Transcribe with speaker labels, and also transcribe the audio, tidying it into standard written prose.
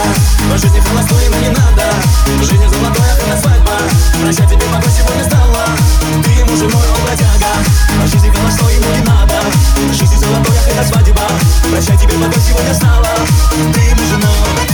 Speaker 1: но жизни холостой ему не надо. Жизнь золотой, а это свадьба. Прощай, тебе покой сегодня стала. Ты ему женой, он бродяга, но жизни холостой ему не надо. Жизнь золотой, а это свадьба. Прощай, тебе покой сегодня стала. Ты ему женой.